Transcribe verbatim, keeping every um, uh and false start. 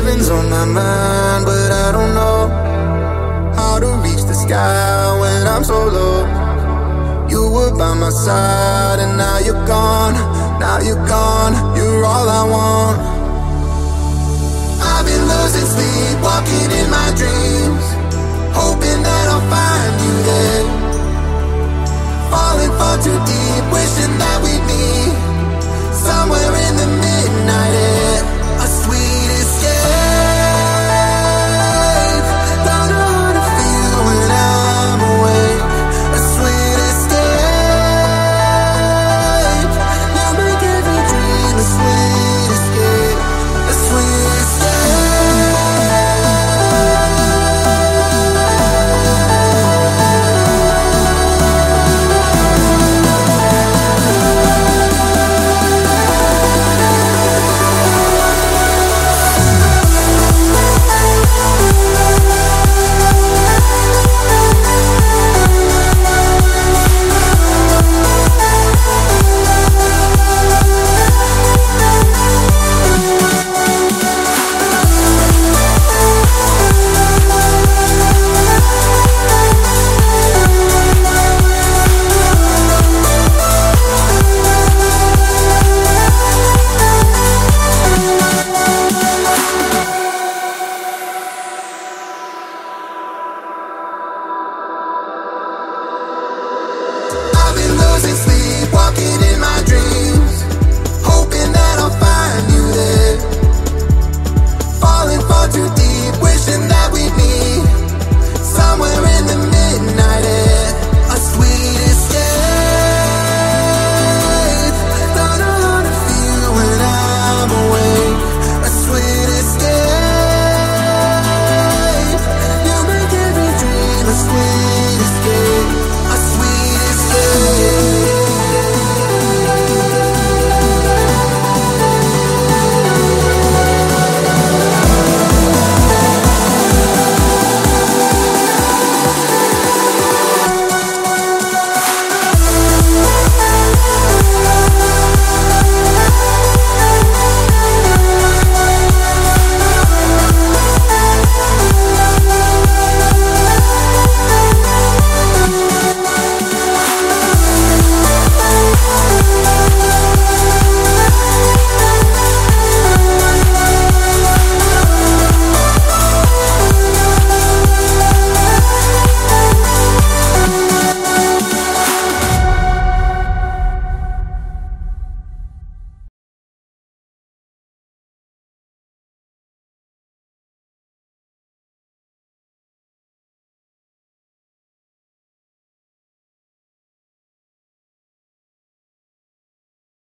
Heaven's on my mind, but I don't know how to reach the sky when I'm so low. You were by my side and now you're gone. Now you're gone, you're all I want. I've been losing sleep, walking in my dreams, hoping that I'll find you there. Falling far too deep, wishing that we'd meet somewhere